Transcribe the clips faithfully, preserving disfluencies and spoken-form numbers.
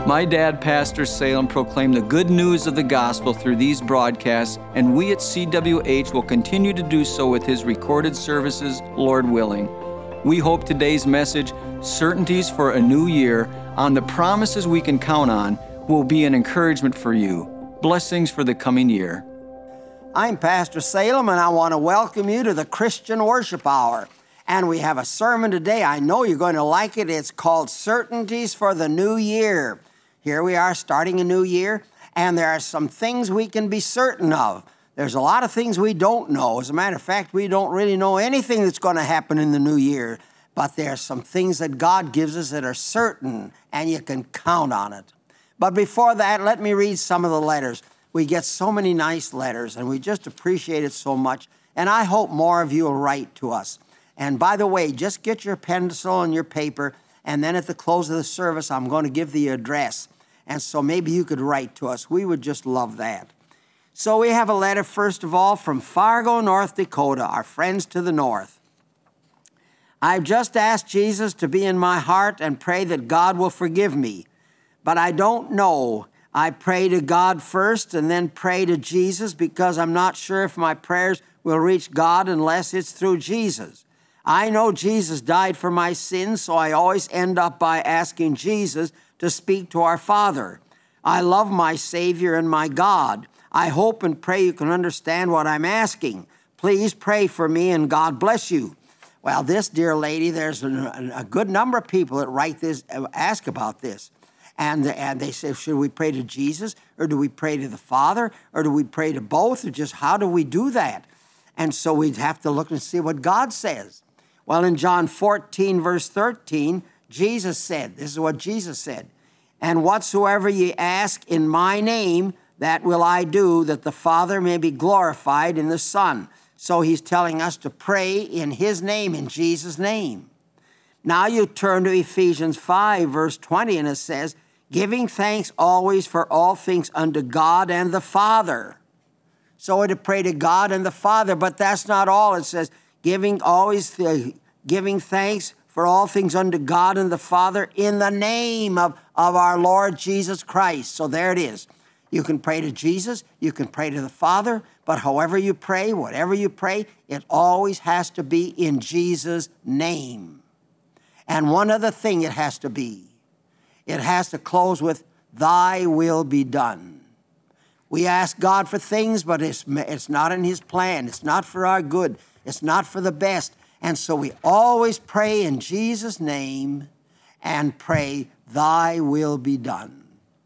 My dad, Pastor Salem, proclaimed the good news of the gospel through these broadcasts, and we at C W H will continue to do so with his recorded services, Lord willing. We hope today's message, Certainties for a New Year, on the promises we can count on, will be an encouragement for you. Blessings for the coming year. I'm Pastor Salem, and I want to welcome you to the Christian Worship Hour. And we have a sermon today. I know you're going to like it. It's called Certainties for the New Year. Here we are starting a new year, and there are some things we can be certain of. There's a lot of things we don't know. As a matter of fact, we don't really know anything that's going to happen in the new year. But there are some things that God gives us that are certain, and you can count on it. But before that, let me read some of the letters. We get so many nice letters, and we just appreciate it so much. And I hope more of you will write to us. And by the way, just get your pencil and your paper, and then at the close of the service, I'm going to give the address. And so maybe you could write to us. We would just love that. So we have a letter, first of all, from Fargo, North Dakota, our friends to the north. I've just asked Jesus to be in my heart and pray that God will forgive me. But I don't know. I pray to God first and then pray to Jesus because I'm not sure if my prayers will reach God unless it's through Jesus. I know Jesus died for my sins, so I always end up by asking Jesus to speak to our Father. I love my Savior and my God. I hope and pray you can understand what I'm asking. Please pray for me and God bless you. Well, this dear lady, there's a, a good number of people that write this, ask about this. And, and they say, should we pray to Jesus or do we pray to the Father or do we pray to both or just how do we do that? And so we'd have to look and see what God says. Well, in John fourteen, verse thirteen, Jesus said, this is what Jesus said, and whatsoever ye ask in my name, that will I do, that the Father may be glorified in the Son. So he's telling us to pray in his name, in Jesus' name. Now you turn to Ephesians five, verse twenty, and it says, giving thanks always for all things unto God and the Father. So we're to pray to God and the Father, but that's not all. It says, giving always, uh, giving thanks for all things unto God and the Father in the name of, of our Lord Jesus Christ. So there it is. You can pray to Jesus, you can pray to the Father, but however you pray, whatever you pray, it always has to be in Jesus' name. And one other thing it has to be, it has to close with, thy will be done. We ask God for things, but it's, it's not in his plan. It's not for our good. It's not for the best. And so we always pray in Jesus' name and pray, thy will be done.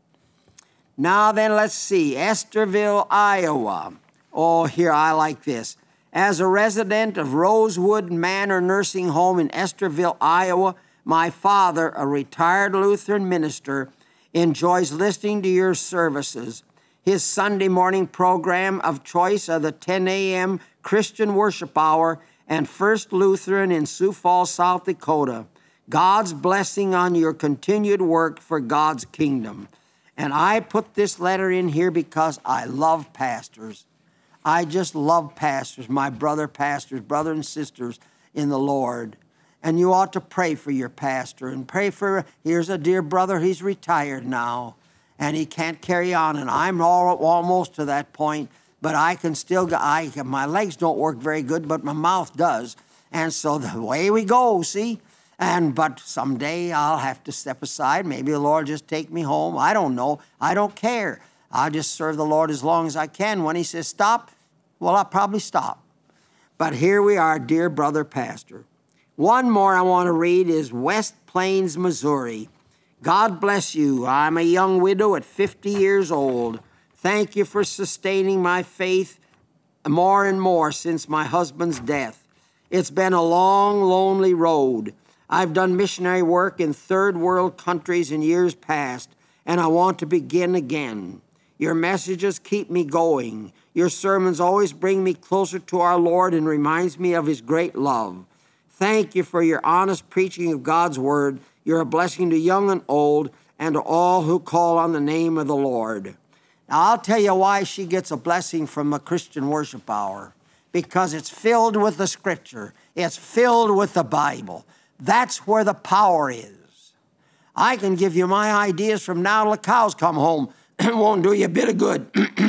Now then, let's see. Estherville, Iowa. Oh, here, I like this. As a resident of Rosewood Manor Nursing Home in Estherville, Iowa, my father, a retired Lutheran minister, enjoys listening to your services. His Sunday morning program of choice are the ten a.m. Christian Worship Hour and First Lutheran in Sioux Falls, South Dakota. God's blessing on your continued work for God's kingdom. And I put this letter in here because I love pastors. I just love pastors, my brother pastors, brothers and sisters in the Lord. And you ought to pray for your pastor and pray for, here's a dear brother, he's retired now, and he can't carry on, and I'm all, almost to that point, but I can still, I, my legs don't work very good, but my mouth does. And so the way we go, see? And but someday I'll have to step aside. Maybe the Lord just take me home. I don't know. I don't care. I'll just serve the Lord as long as I can. When he says stop, well, I'll probably stop. But here we are, dear brother pastor. One more I want to read is West Plains, Missouri. God bless you. I'm a young widow at fifty years old. Thank you for sustaining my faith more and more since my husband's death. It's been a long, lonely road. I've done missionary work in third world countries in years past, and I want to begin again. Your messages keep me going. Your sermons always bring me closer to our Lord and reminds me of his great love. Thank you for your honest preaching of God's word. You're a blessing to young and old and to all who call on the name of the Lord. Now, I'll tell you why she gets a blessing from a Christian Worship Hour. Because it's filled with the Scripture. It's filled with the Bible. That's where the power is. I can give you my ideas from now till the cows come home. It won't do you a bit of good.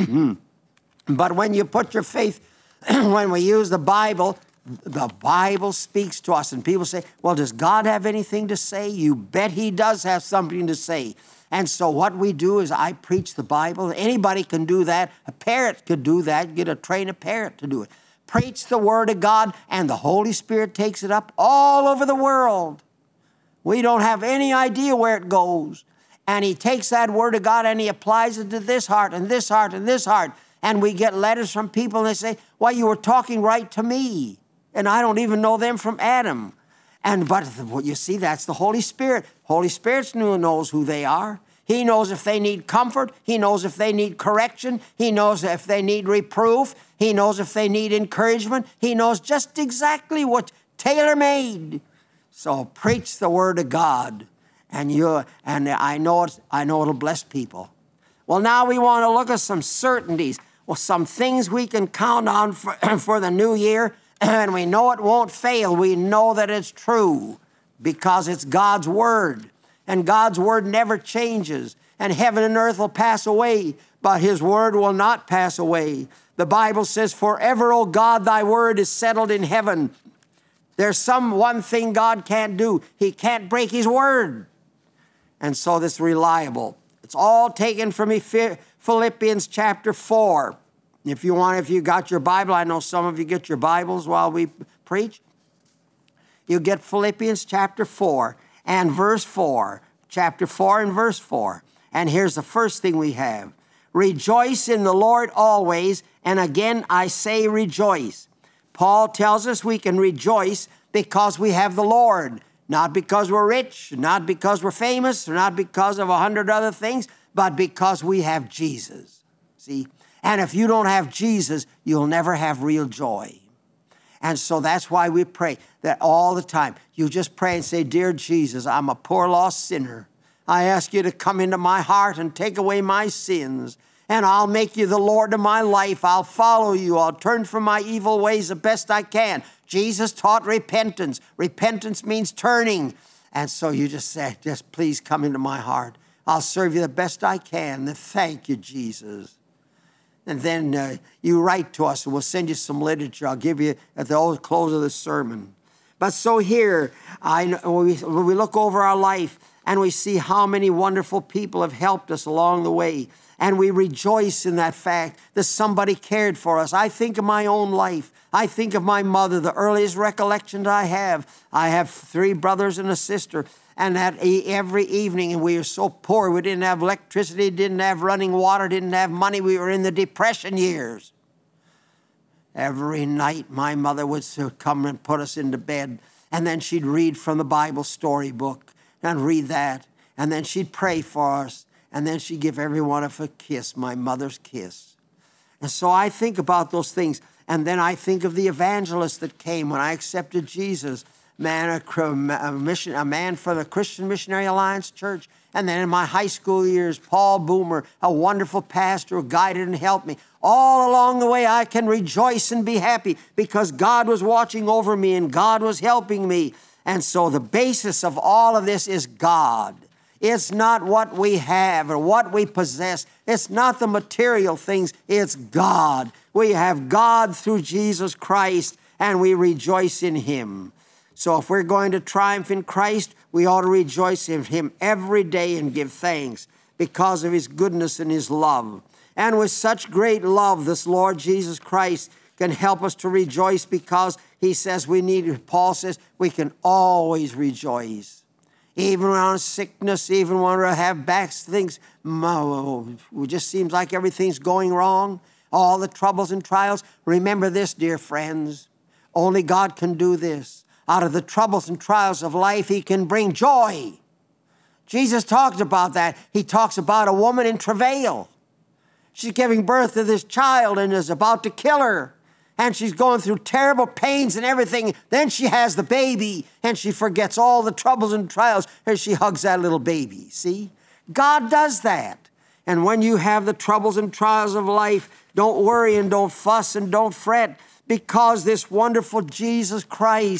But when you put your faith, when we use the Bible, the Bible speaks to us. And people say, well, does God have anything to say? You bet he does have something to say. And so what we do is I preach the Bible. Anybody can do that. A parrot could do that. Get a train a parrot to do it. Preach the Word of God, and the Holy Spirit takes it up all over the world. We don't have any idea where it goes. And he takes that Word of God and he applies it to this heart and this heart and this heart. And we get letters from people and they say, well, you were talking right to me. And I don't even know them from Adam. And but you see, that's the Holy Spirit. Holy Spirit knows who they are. He knows if they need comfort. He knows if they need correction. He knows if they need reproof. He knows if they need encouragement. He knows just exactly what tailor-made. So preach the Word of God. And you and I know it, I know it'll bless people. Well, now we want to look at some certainties. Well, some things we can count on for, for the new year, and we know it won't fail. We know that it's true because it's God's Word, and God's Word never changes, and heaven and earth will pass away, but His Word will not pass away. The Bible says, forever, O God, thy Word is settled in heaven. There's some one thing God can't do. He can't break His Word. And so this reliable. It's all taken from Philippians chapter four. If you want, if you got your Bible, I know some of you get your Bibles while we preach. You get Philippians chapter four and verse four. Chapter four and verse four. And here's the first thing we have. Rejoice in the Lord always, and again I say rejoice. Paul tells us we can rejoice because we have the Lord. Not because we're rich, not because we're famous, not because of a hundred other things, but because we have Jesus. See? And if you don't have Jesus, you'll never have real joy. And so that's why we pray that all the time. You just pray and say, dear Jesus, I'm a poor lost sinner. I ask you to come into my heart and take away my sins. And I'll make you the Lord of my life. I'll follow you. I'll turn from my evil ways the best I can. Jesus taught repentance. Repentance means turning. And so you just say, just please come into my heart. I'll serve you the best I can. And thank you, Jesus. And then uh, you write to us, and we'll send you some literature. I'll give you at the close of the sermon. But so here, I, we, we look over our life, and we see how many wonderful people have helped us along the way. And we rejoice in that fact that somebody cared for us. I think of my own life. I think of my mother, the earliest recollection I have. I have three brothers and a sister. And that every evening, and we were so poor, we didn't have electricity, didn't have running water, didn't have money. We were in the Depression years. Every night, my mother would come and put us into bed. And then she'd read from the Bible storybook and read that. And then she'd pray for us. And then she'd give every one of us a kiss, my mother's kiss. And so I think about those things. And then I think of the evangelists that came when I accepted Jesus. Man, a, a, mission, a man for the Christian Missionary Alliance Church. And then in my high school years, Paul Boomer, a wonderful pastor who guided and helped me. All along the way, I can rejoice and be happy because God was watching over me and God was helping me. And so the basis of all of this is God. It's not what we have or what we possess. It's not the material things. It's God. We have God through Jesus Christ, and we rejoice in Him. So if we're going to triumph in Christ, we ought to rejoice in Him every day and give thanks because of His goodness and His love. And with such great love, this Lord Jesus Christ can help us to rejoice because He says we need, Paul says, we can always rejoice. Even around sickness, even when we have back things, it just seems like everything's going wrong, all the troubles and trials. Remember this, dear friends, only God can do this. Out of the troubles and trials of life, He can bring joy. Jesus talked about that. He talks about a woman in travail. She's giving birth to this child and is about to kill her. And she's going through terrible pains and everything. Then she has the baby, and she forgets all the troubles and trials as she hugs that little baby. See? God does that. And when you have the troubles and trials of life, don't worry and don't fuss and don't fret because this wonderful Jesus Christ,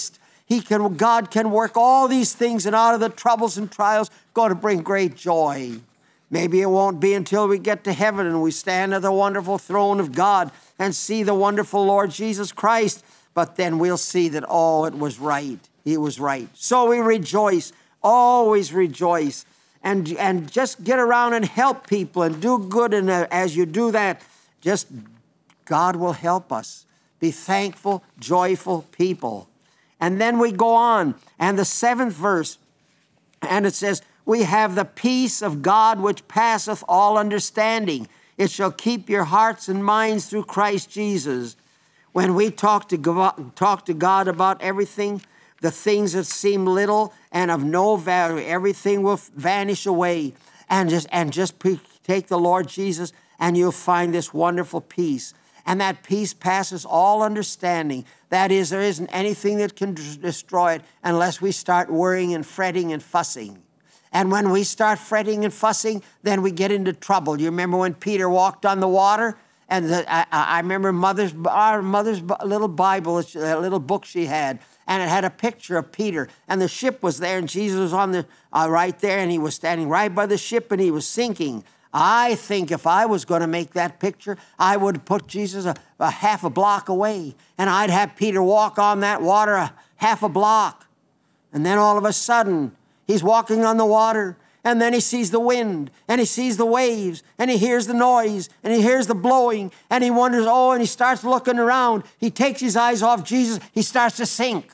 He can, God can work all these things, and out of the troubles and trials, going to bring great joy. Maybe it won't be until we get to heaven and we stand at the wonderful throne of God and see the wonderful Lord Jesus Christ. But then we'll see that, oh, it was right. He was right. So we rejoice, always rejoice. And, and just get around and help people and do good. And uh, as you do that, just God will help us. Be thankful, joyful people. And then we go on. And the seventh verse, and it says, we have the peace of God which passeth all understanding. It shall keep your hearts and minds through Christ Jesus. When we talk to God, talk to God about everything, the things that seem little and of no value, everything will vanish away. And just, and just take the Lord Jesus, and you'll find this wonderful peace. And that peace passes all understanding. That is, there isn't anything that can destroy it unless we start worrying and fretting and fussing. And when we start fretting and fussing, then we get into trouble. You remember when Peter walked on the water? And the, I, I remember mother's, our mother's little Bible, a little book she had, and it had a picture of Peter. And the ship was there, and Jesus was on the uh, right there, and he was standing right by the ship, and he was sinking. I think if I was going to make that picture, I would put Jesus a, a half a block away, and I'd have Peter walk on that water a half a block. And then all of a sudden, he's walking on the water, and then he sees the wind, and he sees the waves, and he hears the noise, and he hears the blowing, and he wonders, oh, and he starts looking around. He takes his eyes off Jesus. He starts to sink.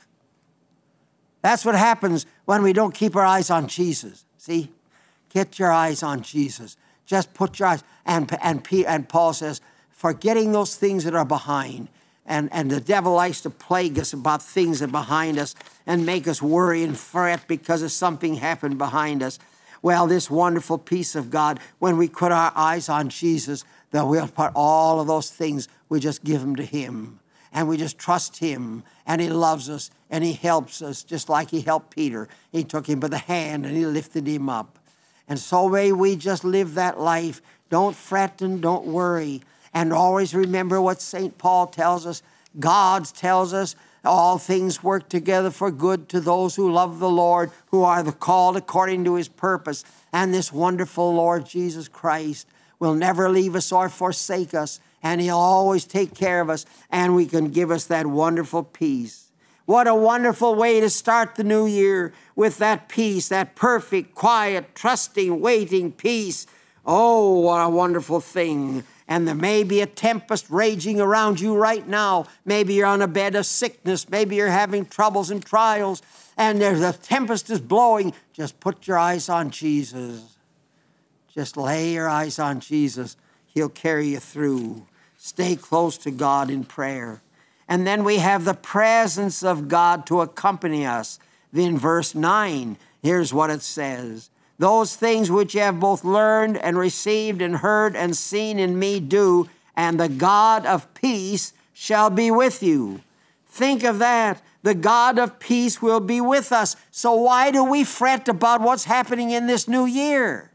That's what happens when we don't keep our eyes on Jesus. See? Get your eyes on Jesus. Just put your eyes. And, and, and Paul says, forgetting those things that are behind. And, and the devil likes to plague us about things that are behind us and make us worry and fret because of something happened behind us. Well, this wonderful peace of God, when we put our eyes on Jesus, that we'll put all of those things, we just give them to him. And we just trust him. And he loves us and he helps us just like he helped Peter. He took him by the hand and he lifted him up. And so may we just live that life. Don't fret and don't worry. And always remember what Saint Paul tells us. God tells us, all things work together for good to those who love the Lord, who are the called according to his purpose. And this wonderful Lord Jesus Christ will never leave us or forsake us. And he'll always take care of us. And we can give us that wonderful peace. What a wonderful way to start the new year, with that peace, that perfect, quiet, trusting, waiting peace. Oh, what a wonderful thing. And there may be a tempest raging around you right now. Maybe you're on a bed of sickness. Maybe you're having troubles and trials. And there's a tempest is blowing. Just put your eyes on Jesus. Just lay your eyes on Jesus. He'll carry you through. Stay close to God in prayer. And then we have the presence of God to accompany us. In verse nine, here's what it says. Those things which you have both learned and received and heard and seen in me do, and the God of peace shall be with you. Think of that. The God of peace will be with us. So why do we fret about what's happening in this new year?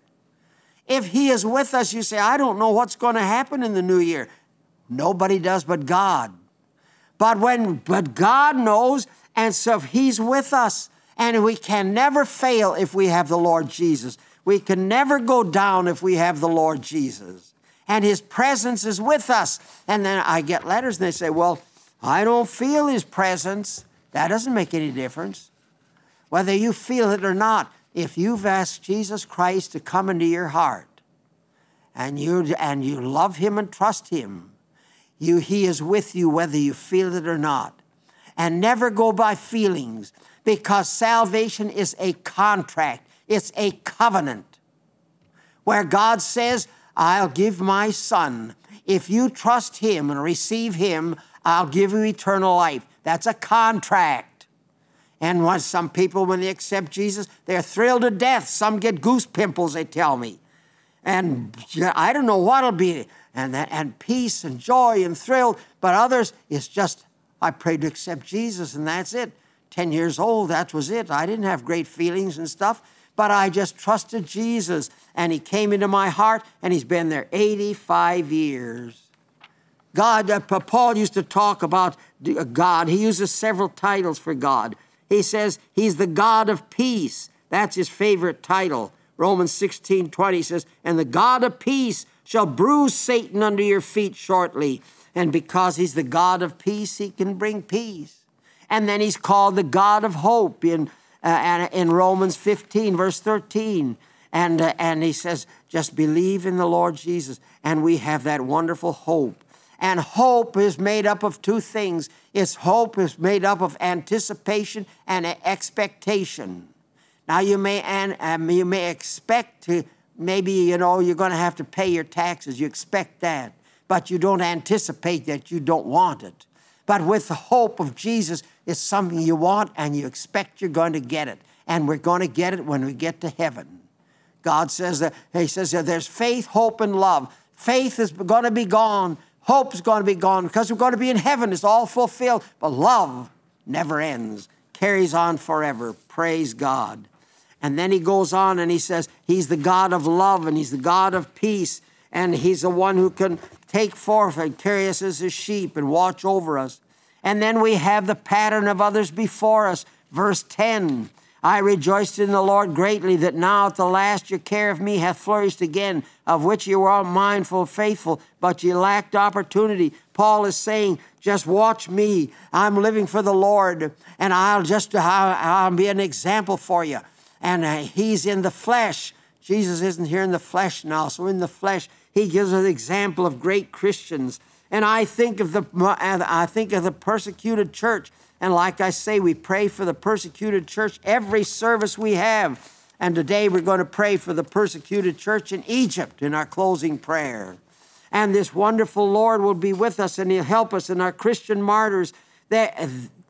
If he is with us, you say, I don't know what's going to happen in the new year. Nobody does but God. But when, but God knows, and so if he's with us, and we can never fail if we have the Lord Jesus. We can never go down if we have the Lord Jesus. And his presence is with us. And then I get letters and they say, well, I don't feel his presence. That doesn't make any difference. Whether you feel it or not, if you've asked Jesus Christ to come into your heart and you, and you love him and trust him, you, he is with you whether you feel it or not. And never go by feelings. Because salvation is a contract. It's a covenant. Where God says, I'll give my son. If you trust him and receive him, I'll give you eternal life. That's a contract. And when some people, when they accept Jesus, they're thrilled to death. Some get goose pimples, they tell me. And I don't know what it'll be. And, and peace and joy and thrill. But others, it's just, I prayed to accept Jesus and that's it. ten years old, that was it. I didn't have great feelings and stuff, but I just trusted Jesus, and he came into my heart, and he's been there eighty-five years. God, uh, Paul used to talk about God. He uses several titles for God. He says he's the God of peace. That's his favorite title. Romans sixteen twenty says, and the God of peace shall bruise Satan under your feet shortly. And because he's the God of peace, he can bring peace. And then he's called the God of hope in, uh, in Romans fifteen, verse thirteen. And, uh, and he says, just believe in the Lord Jesus. And we have that wonderful hope. And hope is made up of two things. It's hope is made up of anticipation and expectation. Now, you may, and, um, you may expect to, maybe, you know, you're going to have to pay your taxes. You expect that. But you don't anticipate that you don't want it. But with the hope of Jesus, it's something you want and you expect you're going to get it. And we're going to get it when we get to heaven. God says that, he says that there's faith, hope, and love. Faith is going to be gone. Hope is going to be gone because we're going to be in heaven. It's all fulfilled. But love never ends, carries on forever. Praise God. And then he goes on and he says he's the God of love and he's the God of peace. And he's the one who can take forth and carry us as his sheep and watch over us. And then we have the pattern of others before us. Verse ten, I rejoiced in the Lord greatly that now at the last your care of me hath flourished again, of which you were all mindful, faithful, but you lacked opportunity. Paul is saying, just watch me. I'm living for the Lord, and I'll just I'll, I'll be an example for you. And uh, he's in the flesh. Jesus isn't here in the flesh now, so in the flesh, he gives us an example of great Christians. And I think of the I think of the persecuted church. And like I say, we pray for the persecuted church every service we have. And today we're going to pray for the persecuted church in Egypt in our closing prayer. And this wonderful Lord will be with us and he'll help us in our Christian martyrs. That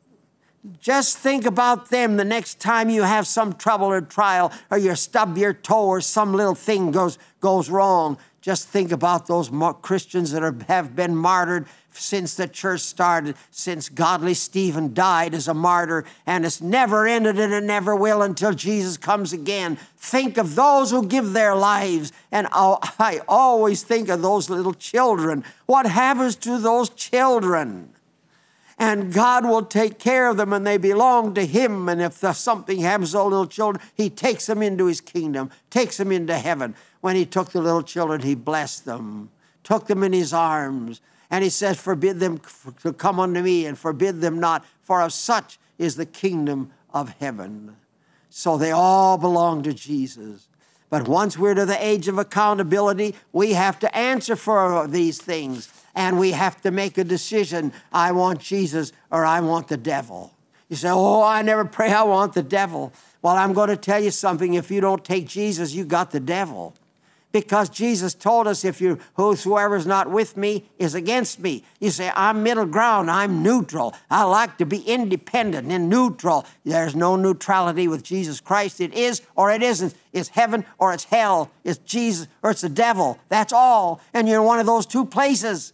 just think about them the next time you have some trouble or trial or you stub your toe or some little thing goes, goes wrong. Just think about those Christians that are, have been martyred since the church started, since godly Stephen died as a martyr, and it's never ended and it never will until Jesus comes again. Think of those who give their lives, and I always think of those little children. What happens to those children? And God will take care of them, and they belong to him. And if something happens to those little children, he takes them into his kingdom, takes them into heaven. When he took the little children, he blessed them, took them in his arms. And he says, forbid them to come unto me, and forbid them not, for of such is the kingdom of heaven. So they all belong to Jesus. But once we're to the age of accountability, we have to answer for these things. And we have to make a decision. I want Jesus or I want the devil. You say, oh, I never pray I want the devil. Well, I'm going to tell you something. If you don't take Jesus, you got the devil. Because Jesus told us, if you whosoever's not with me is against me. You say, I'm middle ground, I'm neutral. I like to be independent and neutral. There's no neutrality with Jesus Christ. It is or it isn't. It's heaven or it's hell. It's Jesus or it's the devil. That's all. And you're in one of those two places.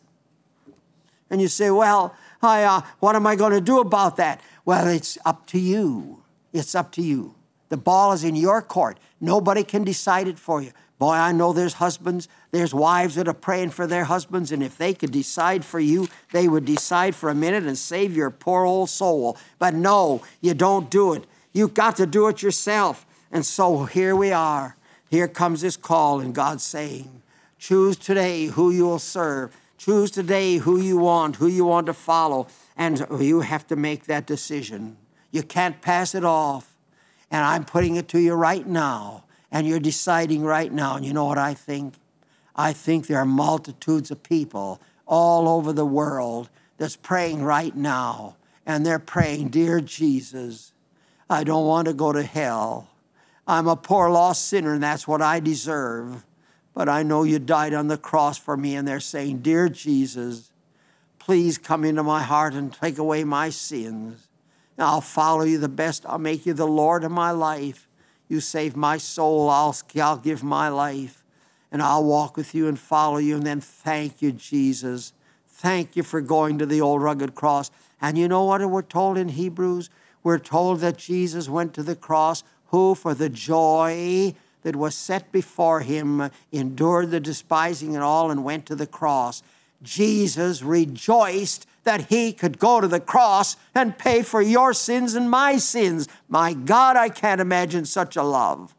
And you say, well, I, uh, what am I going to do about that? Well, it's up to you. It's up to you. The ball is in your court. Nobody can decide it for you. Boy, I know there's husbands, there's wives that are praying for their husbands, and if they could decide for you, they would decide for a minute and save your poor old soul. But no, you don't do it. You've got to do it yourself. And so here we are. Here comes this call, and God's saying, choose today who you will serve. Choose today who you want, who you want to follow, and you have to make that decision. You can't pass it off. And I'm putting it to you right now. And you're deciding right now. And you know what I think? I think there are multitudes of people all over the world that's praying right now. And they're praying, dear Jesus, I don't want to go to hell. I'm a poor lost sinner, and that's what I deserve. But I know you died on the cross for me. And they're saying, dear Jesus, please come into my heart and take away my sins. And I'll follow you the best. I'll make you the Lord of my life. You save my soul, I'll, I'll give my life, and I'll walk with you and follow you. And then thank you, Jesus. Thank you for going to the old rugged cross. And you know what we're told in Hebrews? We're told that Jesus went to the cross, who for the joy that was set before him endured the despising and all and went to the cross. Jesus rejoiced that he could go to the cross and pay for your sins and my sins. My God, I can't imagine such a love.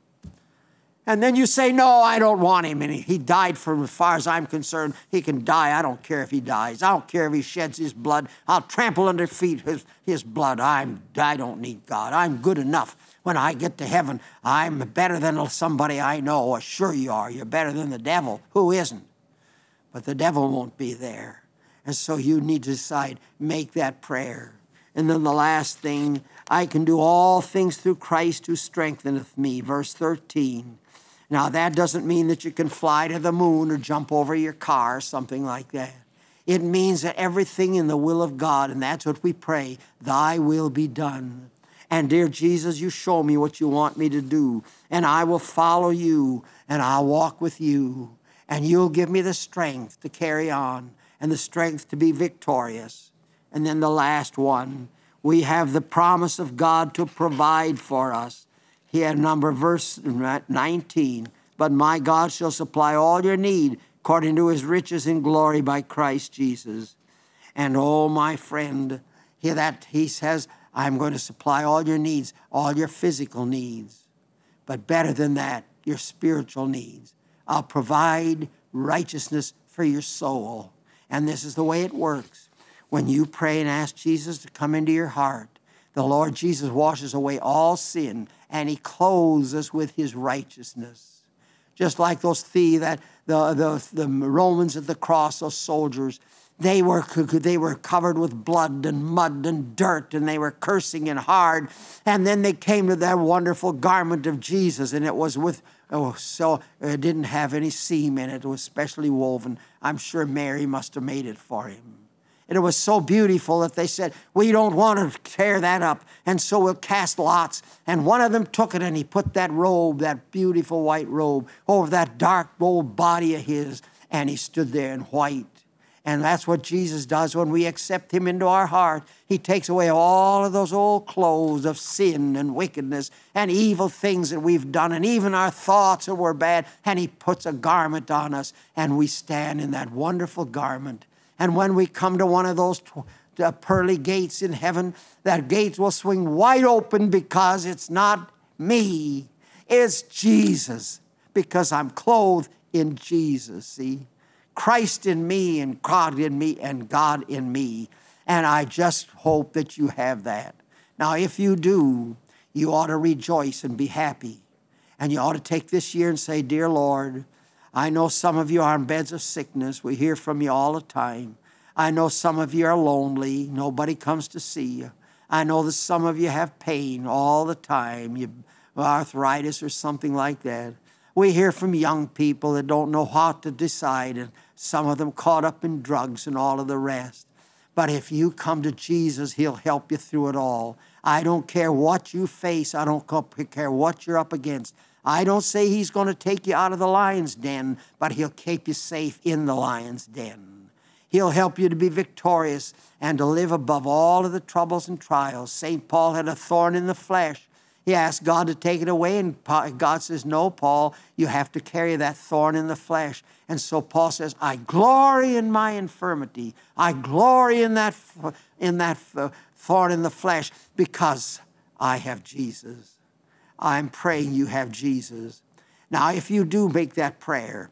And then you say, no, I don't want him. And he died for, as far as I'm concerned, he can die. I don't care if he dies. I don't care if he sheds his blood. I'll trample under feet his, his blood. I'm, I don't need God. I'm good enough. When I get to heaven, I'm better than somebody I know. Well, sure you are. You're better than the devil. Who isn't? But the devil won't be there. And so you need to decide, make that prayer. And then the last thing, I can do all things through Christ who strengtheneth me. Verse thirteen. Now, that doesn't mean that you can fly to the moon or jump over your car or something like that. It means that everything in the will of God, and that's what we pray, thy will be done. And dear Jesus, you show me what you want me to do, and I will follow you, and I'll walk with you, and you'll give me the strength to carry on and the strength to be victorious. And then the last one, we have the promise of God to provide for us. He had a number, verse nineteen, but my God shall supply all your need according to his riches in glory by Christ Jesus. And oh, my friend, hear that he says, I'm going to supply all your needs, all your physical needs. But better than that, your spiritual needs. I'll provide righteousness for your soul. And this is the way it works. When you pray and ask Jesus to come into your heart, the Lord Jesus washes away all sin, and he clothes us with his righteousness. Just like those thieves, that the, the, the Romans at the cross, those soldiers, they were, they were covered with blood and mud and dirt, and they were cursing and hard. And then they came to that wonderful garment of Jesus, and it was with, oh, so it didn't have any seam in it. It was specially woven. I'm sure Mary must have made it for him. And it was so beautiful that they said, we don't want to tear that up, and so we'll cast lots. And one of them took it, and he put that robe, that beautiful white robe, over that dark old body of his, and he stood there in white. And that's what Jesus does when we accept him into our heart. He takes away all of those old clothes of sin and wickedness and evil things that we've done, and even our thoughts that were bad, and he puts a garment on us, and we stand in that wonderful garment. And when we come to one of those uh, pearly gates in heaven, that gate will swing wide open, because it's not me, it's Jesus, because I'm clothed in Jesus, see? Christ in me and God in me and God in me. And I just hope that you have that. Now, if you do, you ought to rejoice and be happy. And you ought to take this year and say, dear Lord, I know some of you are on beds of sickness. We hear from you all the time. I know some of you are lonely. Nobody comes to see you. I know that some of you have pain all the time, you, arthritis or something like that. We hear from young people that don't know how to decide, and some of them caught up in drugs and all of the rest. But if you come to Jesus, he'll help you through it all. I don't care what you face. I don't care what you're up against. I don't say he's going to take you out of the lion's den, but he'll keep you safe in the lion's den. He'll help you to be victorious and to live above all of the troubles and trials. Saint Paul had a thorn in the flesh. He asked God to take it away, and God says, no, Paul, you have to carry that thorn in the flesh. And so Paul says, I glory in my infirmity. I glory in that, in that thorn in the flesh, because I have Jesus. I'm praying you have Jesus. Now, if you do make that prayer,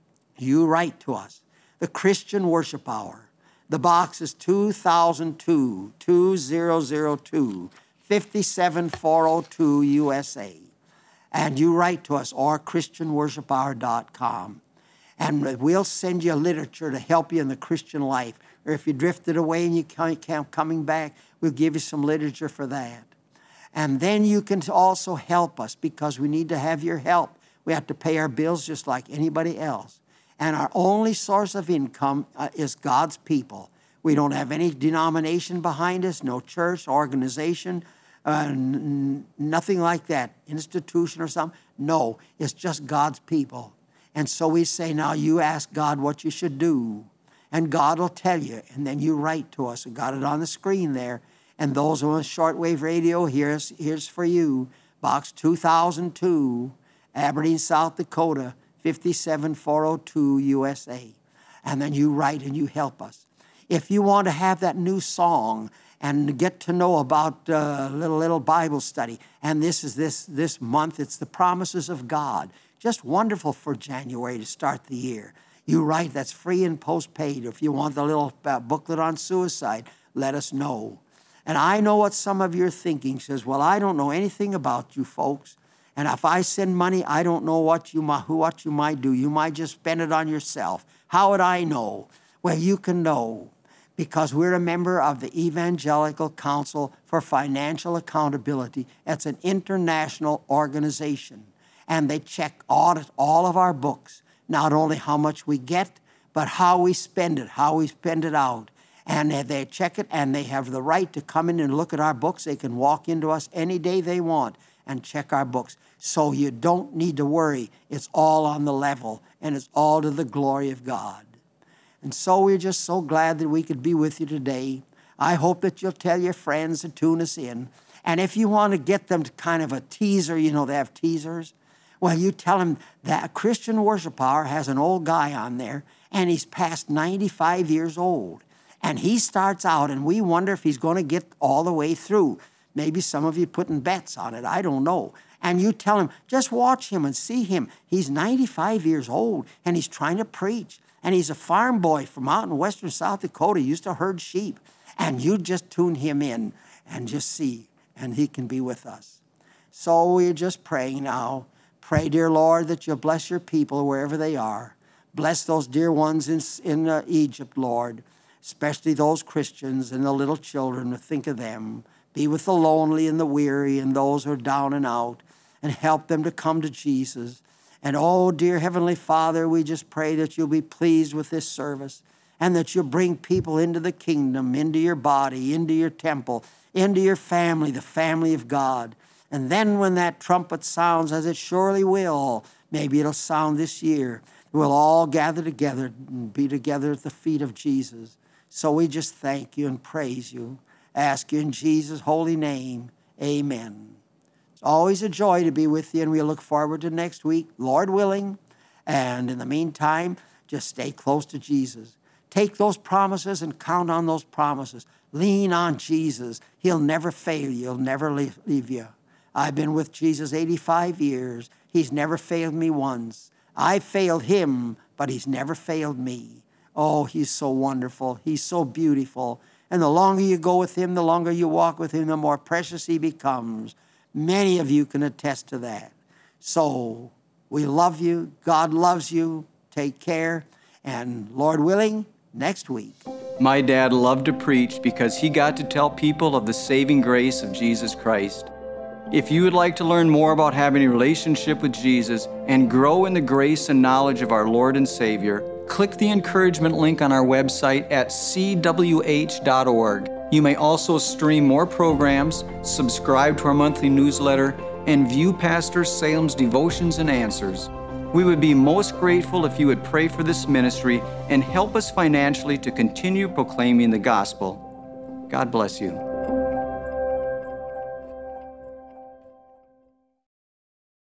you write to us. The Christian Worship Hour. The box is two thousand two, two thousand two, fifty-seven four oh two U S A. And you write to us, or christian worship hour dot com. And we'll send you literature to help you in the Christian life. Or if you drifted away and you can't coming back, we'll give you some literature for that. And then you can also help us, because we need to have your help. We have to pay our bills just like anybody else. And our only source of income uh, is God's people. We don't have any denomination behind us, no church, organization, uh, n- nothing like that, institution or something. No, it's just God's people. And so we say, now you ask God what you should do, and God will tell you, and then you write to us. We got it on the screen there. And those on shortwave radio, here's, here's for you. Box two thousand two, Aberdeen, South Dakota, fifty-seven four oh two U S A. And then you write and you help us. If you want to have that new song and get to know about uh, little, little Bible study, and this is this, this month, it's the promises of God. Just wonderful for January to start the year. You write, that's free and postpaid. If you want the little uh, booklet on suicide, let us know. And I know what some of you are thinking. Says, well, I don't know anything about you folks. And if I send money, I don't know what you, might, what you might do. You might just spend it on yourself. How would I know? Well, you can know because we're a member of the Evangelical Council for Financial Accountability. It's an international organization. And they check, audit all of our books, not only how much we get, but how we spend it, how we spend it out. And they check it, and they have the right to come in and look at our books. They can walk into us any day they want and check our books. So you don't need to worry. It's all on the level, and it's all to the glory of God. And so we're just so glad that we could be with you today. I hope that you'll tell your friends to tune us in. And if you want to get them to kind of a teaser, you know, they have teasers. Well, you tell them that Christian Worship Hour has an old guy on there, and he's past ninety-five years old. And he starts out, and we wonder if he's going to get all the way through. Maybe some of you putting bets on it. I don't know. And you tell him, just watch him and see him. He's ninety-five years old, and he's trying to preach. And he's a farm boy from out in western South Dakota. He used to herd sheep. And you just tune him in and just see, and he can be with us. So we're just praying now. Pray, dear Lord, that you'll bless your people wherever they are. Bless those dear ones in, in uh, Egypt, Lord, especially those Christians and the little children. Think of them. Be with the lonely and the weary and those who are down and out, and help them to come to Jesus. And oh, dear Heavenly Father, we just pray that you'll be pleased with this service and that you'll bring people into the kingdom, into your body, into your temple, into your family, the family of God. And then when that trumpet sounds, as it surely will, maybe it'll sound this year, we'll all gather together and be together at the feet of Jesus. So we just thank you and praise you. Ask you in Jesus' holy name, amen. It's always a joy to be with you, and we look forward to next week, Lord willing. And in the meantime, just stay close to Jesus. Take those promises and count on those promises. Lean on Jesus. He'll never fail you. He'll never leave, leave you. I've been with Jesus eighty-five years. He's never failed me once. I failed him, but he's never failed me. Oh, he's so wonderful. He's so beautiful. And the longer you go with him, the longer you walk with him, the more precious he becomes. Many of you can attest to that. So we love you. God loves you. Take care. And Lord willing, next week. My dad loved to preach because he got to tell people of the saving grace of Jesus Christ. If you would like to learn more about having a relationship with Jesus and grow in the grace and knowledge of our Lord and Savior, click the encouragement link on our website at c w h dot org. You may also stream more programs, subscribe to our monthly newsletter, and view Pastor Salem's devotions and answers. We would be most grateful if you would pray for this ministry and help us financially to continue proclaiming the gospel. God bless you.